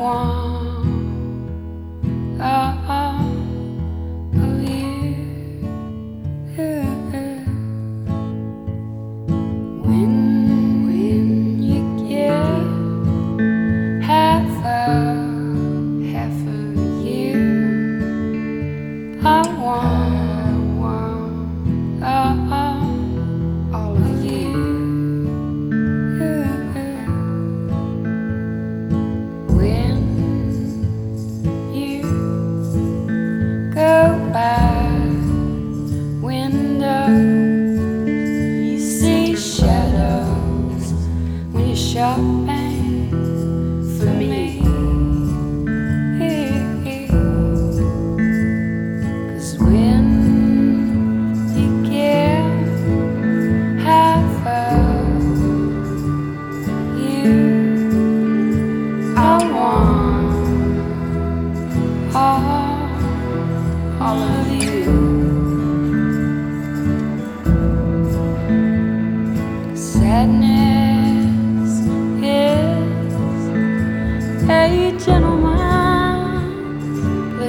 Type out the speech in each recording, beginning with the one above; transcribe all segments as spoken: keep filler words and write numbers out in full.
want all of you. When, when you get half of, half of you, I want, want all, all of you. When you go by windows, you see shadows when you're shopping for me. 'Cause when you give half of you, I want all, all of you. Sadness is a gentleman's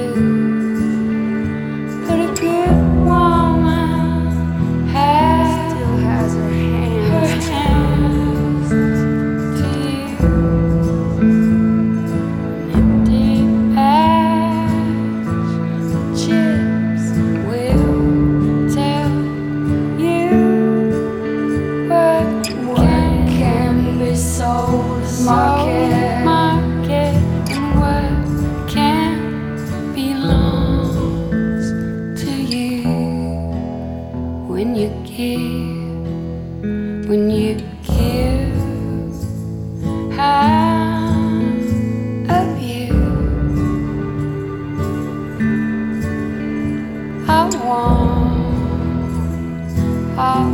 blues, but a good woman has, still has her hands, her hands to you. An empty patch of chips will tell you what can be sold, market, market, and what can belongs to you. When you give, when you give half of you, I want all